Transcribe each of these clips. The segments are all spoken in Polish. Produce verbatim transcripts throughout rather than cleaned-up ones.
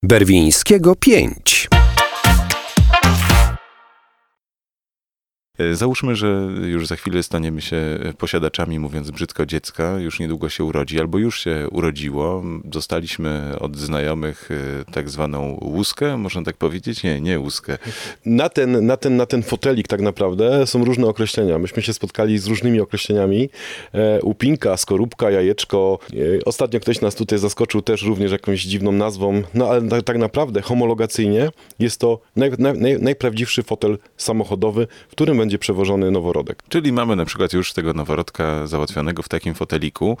Berwińskiego pięć. Załóżmy, że już za chwilę staniemy się posiadaczami, mówiąc brzydko, dziecka, już niedługo się urodzi, albo już się urodziło. Dostaliśmy od znajomych tak zwaną łuskę, można tak powiedzieć? Nie, nie łuskę. Na ten, na ten, na ten fotelik tak naprawdę są różne określenia. Myśmy się spotkali z różnymi określeniami. E, łupinka, skorupka, jajeczko. E, ostatnio ktoś nas tutaj zaskoczył też również jakąś dziwną nazwą, no ale tak, tak naprawdę homologacyjnie jest to naj, naj, najprawdziwszy fotel samochodowy, w którym będzie przewożony noworodek. Czyli mamy na przykład już tego noworodka załatwionego w takim foteliku,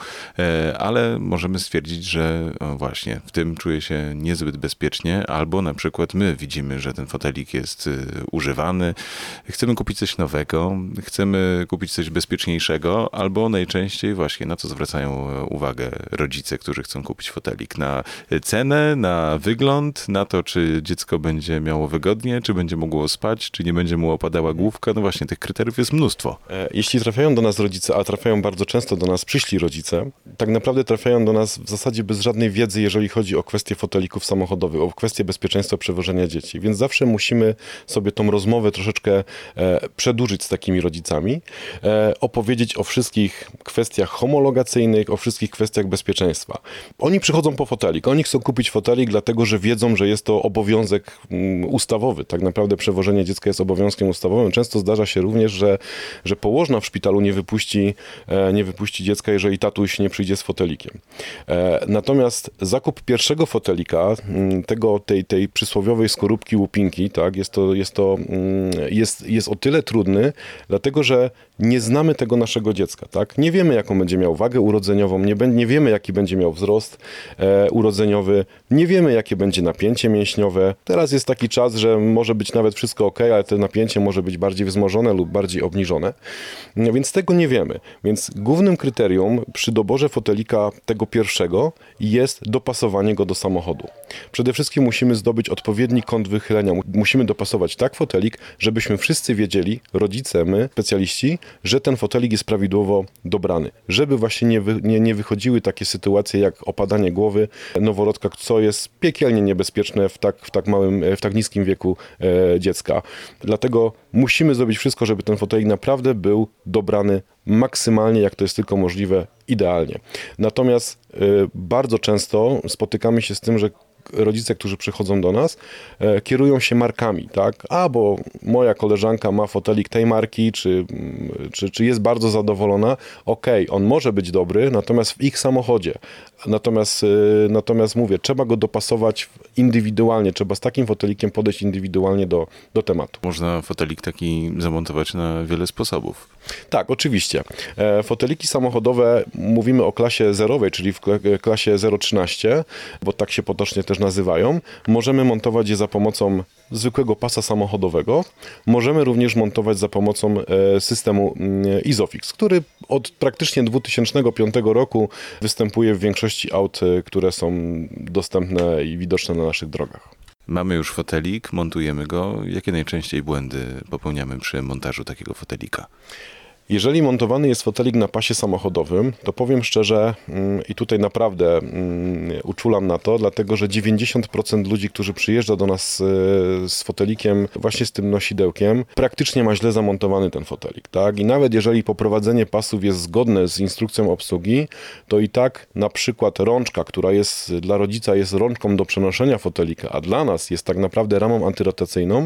ale możemy stwierdzić, że właśnie w tym czuję się niezbyt bezpiecznie, albo na przykład my widzimy, że ten fotelik jest używany, chcemy kupić coś nowego, chcemy kupić coś bezpieczniejszego, albo najczęściej właśnie na co zwracają uwagę rodzice, którzy chcą kupić fotelik? Na cenę, na wygląd, na to, czy dziecko będzie miało wygodnie, czy będzie mogło spać, czy nie będzie mu opadała główka. No właśnie, tych kryteriów jest mnóstwo. Jeśli trafiają do nas rodzice, a trafiają bardzo często do nas przyszli rodzice, tak naprawdę trafiają do nas w zasadzie bez żadnej wiedzy, jeżeli chodzi o kwestie fotelików samochodowych, o kwestie bezpieczeństwa przewożenia dzieci. Więc zawsze musimy sobie tą rozmowę troszeczkę e, przedłużyć z takimi rodzicami, e, opowiedzieć o wszystkich kwestiach homologacyjnych, o wszystkich kwestiach bezpieczeństwa. Oni przychodzą po fotelik, oni chcą kupić fotelik, dlatego że wiedzą, że jest to obowiązek um, ustawowy. Tak naprawdę przewożenie dziecka jest obowiązkiem ustawowym. Często zdarza się również, że, że położna w szpitalu nie wypuści, e, nie wypuści dziecka, jeżeli tatuś nie przyjdzie z fotelikiem. E, natomiast zakup pierwszego fotelika, tego, tej, tej przysłowiowej skorupki łupinki, tak, jest to, jest to jest, jest o tyle trudny, dlatego że nie znamy tego naszego dziecka, tak? Nie wiemy, jaką będzie miał wagę urodzeniową, nie, be, nie wiemy, jaki będzie miał wzrost e, urodzeniowy, nie wiemy, jakie będzie napięcie mięśniowe. Teraz jest taki czas, że może być nawet wszystko ok, ale to napięcie może być bardziej wzmożone lub bardziej obniżone, no, więc tego nie wiemy. Więc głównym kryterium przy doborze fotelika tego pierwszego jest dopasowanie go do samochodu. Przede wszystkim musimy zdobyć odpowiedni kąt wychylenia. Musimy dopasować tak fotelik, żebyśmy wszyscy wiedzieli, rodzice, my, specjaliści, że ten fotelik jest prawidłowo dobrany. Żeby właśnie nie, wy, nie, nie wychodziły takie sytuacje jak opadanie głowy noworodka, co jest piekielnie niebezpieczne w tak, w tak małym, w tak niskim wieku e, dziecka. Dlatego musimy zrobić wszystko, żeby ten fotelik naprawdę był dobrany maksymalnie, jak to jest tylko możliwe, idealnie. Natomiast y, bardzo często spotykamy się z tym, że rodzice, którzy przychodzą do nas, e, kierują się markami, tak? A, bo moja koleżanka ma fotelik tej marki, czy, czy, czy jest bardzo zadowolona. Okej, okay, on może być dobry, natomiast w ich samochodzie. Natomiast, e, natomiast mówię, trzeba go dopasować indywidualnie, trzeba z takim fotelikiem podejść indywidualnie do, do tematu. Można fotelik taki zamontować na wiele sposobów. Tak, oczywiście. E, foteliki samochodowe, mówimy o klasie zerowej, czyli w klasie zero trzynaście, bo tak się potocznie też nazywają. Możemy montować je za pomocą zwykłego pasa samochodowego. Możemy również montować za pomocą e, systemu e, Isofix, który od praktycznie dwutysięcznego piątego roku występuje w większości aut, e, które są dostępne i widoczne na naszych drogach. Mamy już fotelik, montujemy go. Jakie najczęściej błędy popełniamy przy montażu takiego fotelika? Jeżeli montowany jest fotelik na pasie samochodowym, to powiem szczerze i tutaj naprawdę uczulam na to, dlatego że dziewięćdziesiąt procent ludzi, którzy przyjeżdża do nas z fotelikiem, właśnie z tym nosidełkiem, praktycznie ma źle zamontowany ten fotelik, tak? I nawet jeżeli poprowadzenie pasów jest zgodne z instrukcją obsługi, to i tak na przykład rączka, która jest dla rodzica jest rączką do przenoszenia fotelika, a dla nas jest tak naprawdę ramą antyrotacyjną,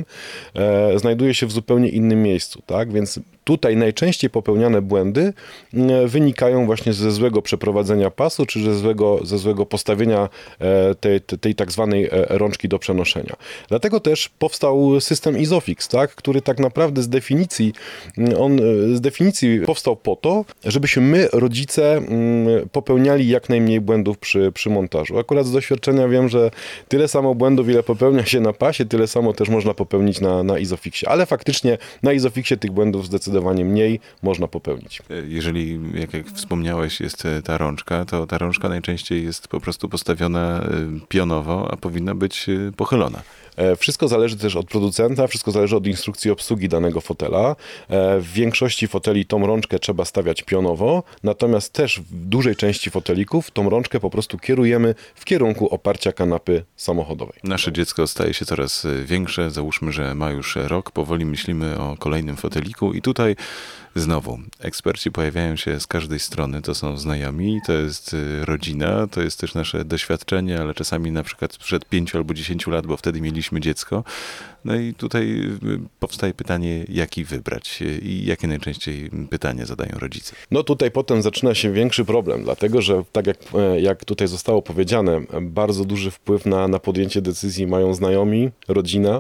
e, znajduje się w zupełnie innym miejscu, tak? Więc tutaj najczęściej popełniane błędy wynikają właśnie ze złego przeprowadzenia pasu, czy ze złego, ze złego postawienia tej, tej tak zwanej rączki do przenoszenia. Dlatego też powstał system Isofix, tak, który tak naprawdę z definicji, on z definicji powstał po to, żebyśmy my, rodzice, popełniali jak najmniej błędów przy, przy montażu. Akurat z doświadczenia wiem, że tyle samo błędów, ile popełnia się na pasie, tyle samo też można popełnić na, na Isofixie. Ale faktycznie na Isofixie tych błędów zdecydowanie mniej można popełnić. Jeżeli, jak, jak wspomniałeś, jest ta rączka, to ta rączka najczęściej jest po prostu postawiona pionowo, a powinna być pochylona. Wszystko zależy też od producenta, wszystko zależy od instrukcji obsługi danego fotela. W większości foteli tą rączkę trzeba stawiać pionowo, natomiast też w dużej części fotelików tą rączkę po prostu kierujemy w kierunku oparcia kanapy samochodowej. Nasze dziecko staje się coraz większe, załóżmy, że ma już rok, powoli myślimy o kolejnym foteliku i tutaj znowu eksperci pojawiają się z każdej strony, to są znajomi, to jest rodzina, to jest też nasze doświadczenie, ale czasami na przykład sprzed pięciu albo dziesięciu lat, bo wtedy mieliśmy dziecko. No i tutaj powstaje pytanie, jaki wybrać i jakie najczęściej pytania zadają rodzice. No tutaj potem zaczyna się większy problem, dlatego że tak jak, jak tutaj zostało powiedziane, bardzo duży wpływ na, na podjęcie decyzji mają znajomi, rodzina,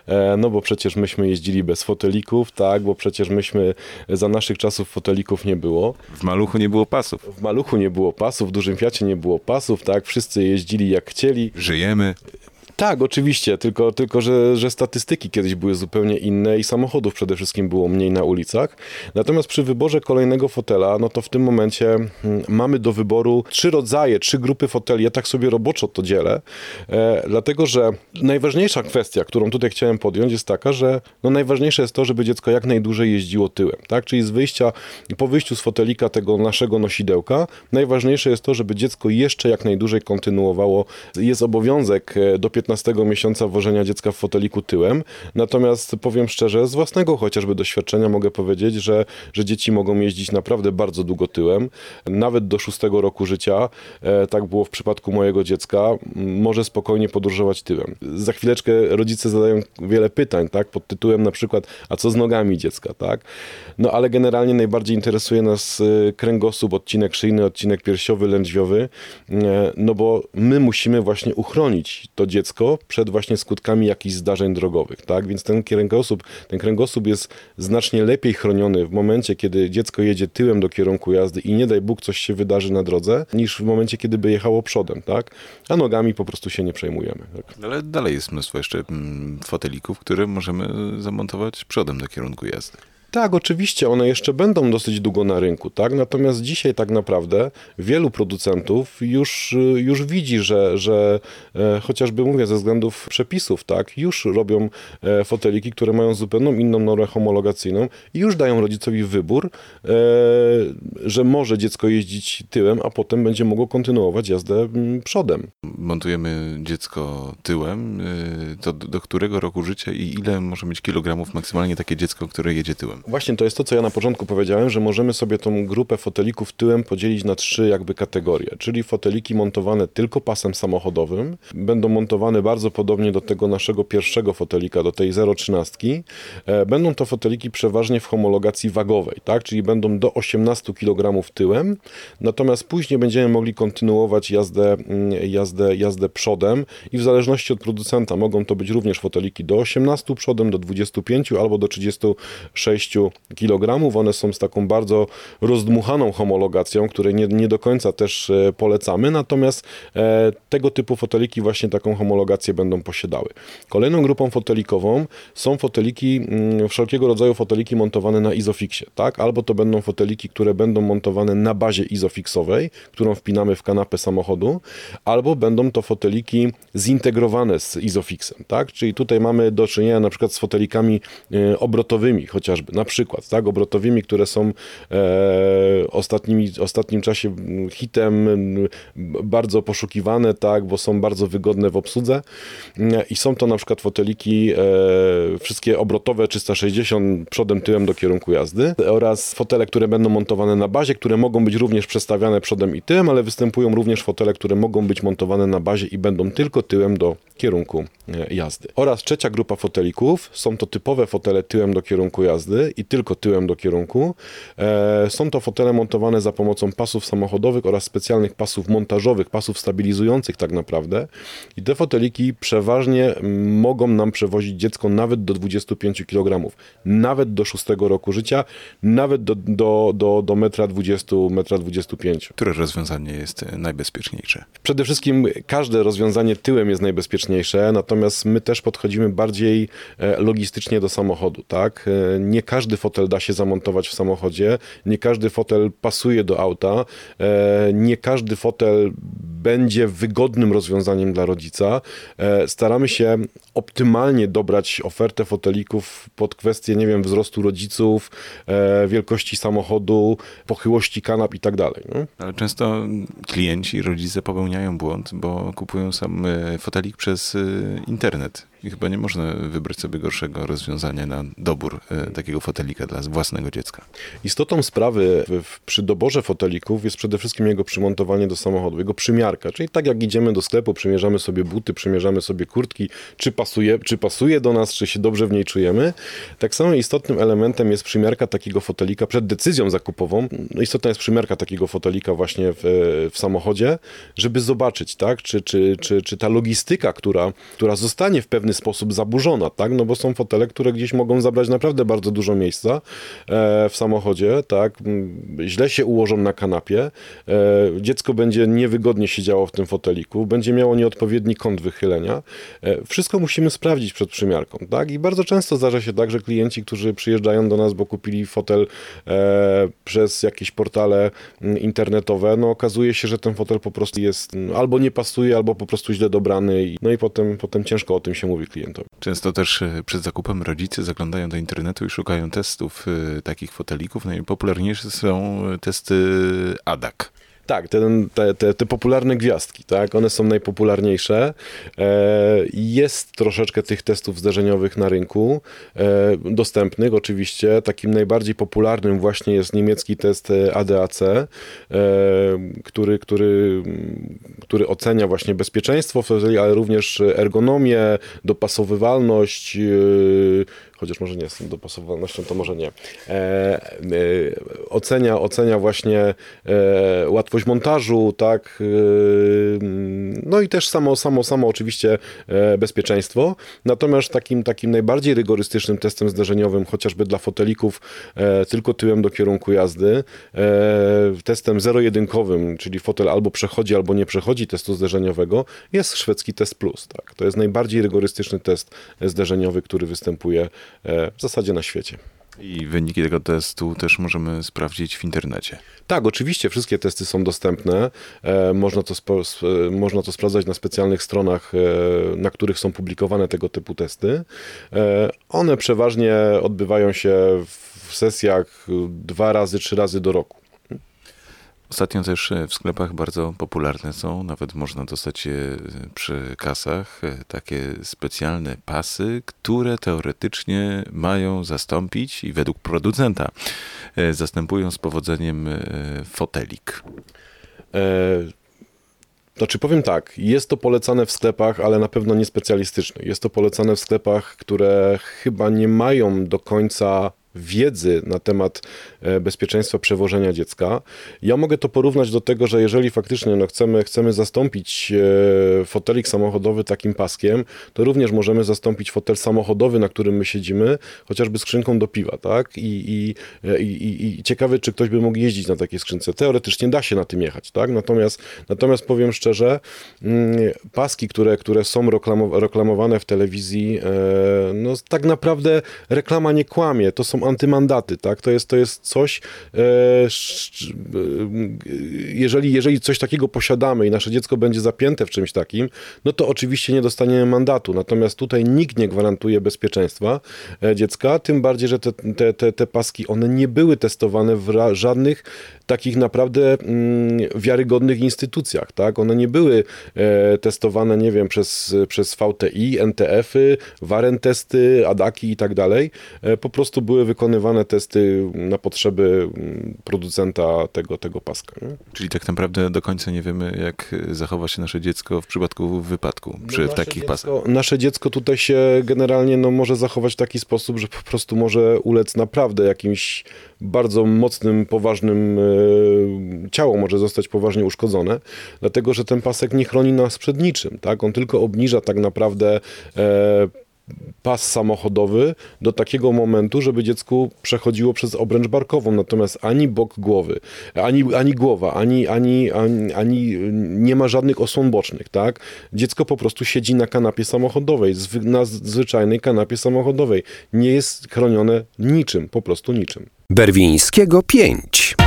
no bo przecież myśmy jeździli bez fotelików, tak, bo przecież myśmy za naszych czasów fotelików nie było. W Maluchu nie było pasów. W Maluchu nie było pasów, w Dużym Fiacie nie było pasów, tak, wszyscy jeździli jak chcieli. Żyjemy. Tak, oczywiście, tylko, tylko że, że statystyki kiedyś były zupełnie inne i samochodów przede wszystkim było mniej na ulicach. Natomiast przy wyborze kolejnego fotela, no to w tym momencie hmm, mamy do wyboru trzy rodzaje, trzy grupy foteli. Ja tak sobie roboczo to dzielę, e, dlatego że najważniejsza kwestia, którą tutaj chciałem podjąć, jest taka, że no najważniejsze jest to, żeby dziecko jak najdłużej jeździło tyłem, tak? Czyli z wyjścia, po wyjściu z fotelika tego naszego nosidełka, najważniejsze jest to, żeby dziecko jeszcze jak najdłużej kontynuowało. Jest obowiązek do piętnastego miesiąca wożenia dziecka w foteliku tyłem. Natomiast powiem szczerze, z własnego chociażby doświadczenia mogę powiedzieć, że, że dzieci mogą jeździć naprawdę bardzo długo tyłem. Nawet do szóstego roku życia, e, tak było w przypadku mojego dziecka, może spokojnie podróżować tyłem. Za chwileczkę rodzice zadają wiele pytań, tak, pod tytułem na przykład, a co z nogami dziecka, tak? No ale generalnie najbardziej interesuje nas kręgosłup, odcinek szyjny, odcinek piersiowy, lędźwiowy, e, no bo my musimy właśnie uchronić to dziecko przed właśnie skutkami jakichś zdarzeń drogowych, tak? Więc ten kręgosłup, ten kręgosłup jest znacznie lepiej chroniony w momencie, kiedy dziecko jedzie tyłem do kierunku jazdy i nie daj Bóg coś się wydarzy na drodze, niż w momencie, kiedy by jechało przodem, tak? A nogami po prostu się nie przejmujemy. Tak? Ale dalej jest mnóstwo jeszcze mm, fotelików, które możemy zamontować przodem do kierunku jazdy. Tak, oczywiście, one jeszcze będą dosyć długo na rynku, tak? Natomiast dzisiaj tak naprawdę wielu producentów już, już widzi, że, że e, chociażby mówię ze względów przepisów, tak? Już robią e, foteliki, które mają zupełnie inną normę homologacyjną i już dają rodzicowi wybór, e, że może dziecko jeździć tyłem, a potem będzie mogło kontynuować jazdę m, przodem. Montujemy dziecko tyłem, y, to do, do którego roku życia i ile może mieć kilogramów maksymalnie takie dziecko, które jedzie tyłem? Właśnie to jest to, co ja na początku powiedziałem, że możemy sobie tą grupę fotelików tyłem podzielić na trzy jakby kategorie, czyli foteliki montowane tylko pasem samochodowym, będą montowane bardzo podobnie do tego naszego pierwszego fotelika, do tej zero trzynaście. Będą to foteliki przeważnie w homologacji wagowej, tak, czyli będą do osiemnastu kilogramów tyłem, natomiast później będziemy mogli kontynuować jazdę, jazdę, jazdę przodem i w zależności od producenta mogą to być również foteliki do osiemnastu przodem, do dwudziestu pięciu albo do trzydziestu sześciu kilogramów. One są z taką bardzo rozdmuchaną homologacją, której nie, nie do końca też e, polecamy, natomiast e, tego typu foteliki właśnie taką homologację będą posiadały. Kolejną grupą fotelikową są foteliki, m, wszelkiego rodzaju foteliki montowane na izofixie, tak? Albo to będą foteliki, które będą montowane na bazie izofixowej, którą wpinamy w kanapę samochodu, albo będą to foteliki zintegrowane z izofixem, tak? Czyli tutaj mamy do czynienia na przykład z fotelikami e, obrotowymi chociażby, na przykład, tak, obrotowymi, które są e, ostatnimi, ostatnim czasie hitem, bardzo poszukiwane, tak, bo są bardzo wygodne w obsłudze i są to na przykład foteliki e, wszystkie obrotowe trzysta sześćdziesiąt przodem, tyłem do kierunku jazdy oraz fotele, które będą montowane na bazie, które mogą być również przestawiane przodem i tyłem, ale występują również fotele, które mogą być montowane na bazie i będą tylko tyłem do kierunku jazdy. Oraz trzecia grupa fotelików, są to typowe fotele tyłem do kierunku jazdy i tylko tyłem do kierunku. E, są to fotele montowane za pomocą pasów samochodowych oraz specjalnych pasów montażowych, pasów stabilizujących tak naprawdę. I te foteliki przeważnie mogą nam przewozić dziecko nawet do dwudziestu pięciu kilogramów, nawet do szóstego roku życia, nawet do, do, do, do metra dwudziestu, metra dwudziestu pięciu. Które rozwiązanie jest najbezpieczniejsze? Przede wszystkim każde rozwiązanie tyłem jest najbezpieczniejsze, natomiast natomiast my też podchodzimy bardziej logistycznie do samochodu, tak? Nie każdy fotel da się zamontować w samochodzie, nie każdy fotel pasuje do auta, nie każdy fotel będzie wygodnym rozwiązaniem dla rodzica. Staramy się optymalnie dobrać ofertę fotelików pod kwestię, nie wiem, wzrostu rodziców, wielkości samochodu, pochyłości kanap i tak dalej. No? Ale często klienci, rodzice popełniają błąd, bo kupują sam fotelik przez internet. I chyba nie można wybrać sobie gorszego rozwiązania na dobór e, takiego fotelika dla własnego dziecka. Istotą sprawy w, w, przy doborze fotelików jest przede wszystkim jego przymontowanie do samochodu, jego przymiarka. Czyli tak jak idziemy do sklepu, przymierzamy sobie buty, przymierzamy sobie kurtki, czy pasuje, czy pasuje do nas, czy się dobrze w niej czujemy. Tak samo istotnym elementem jest przymiarka takiego fotelika przed decyzją zakupową. No, istotna jest przymiarka takiego fotelika właśnie w, w samochodzie, żeby zobaczyć, tak, czy, czy, czy, czy ta logistyka, która, która zostanie w pewnym sposób zaburzona, tak? No bo są fotele, które gdzieś mogą zabrać naprawdę bardzo dużo miejsca e, w samochodzie, tak? Źle się ułożą na kanapie, e, dziecko będzie niewygodnie siedziało w tym foteliku, będzie miało nieodpowiedni kąt wychylenia. E, wszystko musimy sprawdzić przed przymiarką, tak? I bardzo często zdarza się tak, że klienci, którzy przyjeżdżają do nas, bo kupili fotel e, przez jakieś portale internetowe, no okazuje się, że ten fotel po prostu jest albo nie pasuje, albo po prostu źle dobrany, no i potem, potem ciężko o tym się mówi klientowi. Często też przed zakupem rodzice zaglądają do internetu i szukają testów y, takich fotelików. Najpopularniejsze są testy A D A C. Tak, te, te, te, te popularne gwiazdki, tak, one są najpopularniejsze. E, jest troszeczkę tych testów zderzeniowych na rynku, e, dostępnych oczywiście. Takim najbardziej popularnym właśnie jest niemiecki test A D A C, e, który, który, który ocenia właśnie bezpieczeństwo foteli, ale również ergonomię, dopasowywalność, e, chociaż może nie z tą dopasowalnością, to może nie. E, e, ocenia, ocenia właśnie e, łatwość montażu, tak, e, no i też samo, samo, samo oczywiście e, bezpieczeństwo. Natomiast takim, takim najbardziej rygorystycznym testem zderzeniowym, chociażby dla fotelików e, tylko tyłem do kierunku jazdy, e, testem zero-jedynkowym, czyli fotel albo przechodzi, albo nie przechodzi testu zderzeniowego, jest szwedzki test plus. Tak. To jest najbardziej rygorystyczny test zderzeniowy, który występuje w zasadzie na świecie. I wyniki tego testu też możemy sprawdzić w internecie. Tak, oczywiście wszystkie testy są dostępne. E, można, to spo, e, można to sprawdzać na specjalnych stronach, e, na których są publikowane tego typu testy. E, one przeważnie odbywają się w sesjach dwa razy, trzy razy do roku. Ostatnio też w sklepach bardzo popularne są, nawet można dostać je przy kasach, takie specjalne pasy, które teoretycznie mają zastąpić i według producenta zastępują z powodzeniem fotelik. E, Znaczy powiem tak, jest to polecane w sklepach, ale na pewno nie specjalistycznych. Jest to polecane w sklepach, które chyba nie mają do końca wiedzy na temat bezpieczeństwa przewożenia dziecka. Ja mogę to porównać do tego, że jeżeli faktycznie no, chcemy, chcemy zastąpić fotelik samochodowy takim paskiem, to również możemy zastąpić fotel samochodowy, na którym my siedzimy, chociażby skrzynką do piwa, tak? I, i, i, i ciekawe, czy ktoś by mógł jeździć na takiej skrzynce. Teoretycznie da się na tym jechać, tak? Natomiast, natomiast powiem szczerze, paski, które, które są reklamowane w telewizji, no tak naprawdę reklama nie kłamie. To są antymandaty, tak? To jest, to jest coś, e, jeżeli, jeżeli coś takiego posiadamy i nasze dziecko będzie zapięte w czymś takim, no to oczywiście nie dostaniemy mandatu. Natomiast tutaj nikt nie gwarantuje bezpieczeństwa e, dziecka, tym bardziej, że te, te, te, te paski, one nie były testowane w ra, żadnych takich naprawdę mm, wiarygodnych instytucjach, tak? One nie były e, testowane, nie wiem, przez, przez V T I, N T F-y, Waren testy, Adaki i tak dalej. E, po prostu były wykonywane testy na potrzeby producenta tego, tego paska. Nie? Czyli tak naprawdę do końca nie wiemy, jak zachowa się nasze dziecko w przypadku wypadku przy no takich dziecko, pasach. Nasze dziecko tutaj się generalnie no, może zachować w taki sposób, że po prostu może ulec naprawdę jakimś bardzo mocnym, poważnym e, ciało może zostać poważnie uszkodzone, dlatego że ten pasek nie chroni nas przed niczym. Tak? On tylko obniża tak naprawdę e, pas samochodowy do takiego momentu, żeby dziecku przechodziło przez obręcz barkową, natomiast ani bok głowy, ani, ani głowa, ani, ani, ani, ani nie ma żadnych osłon bocznych, tak? Dziecko po prostu siedzi na kanapie samochodowej, zwy, na zwyczajnej kanapie samochodowej. Nie jest chronione niczym, po prostu niczym. Berwińskiego pięć.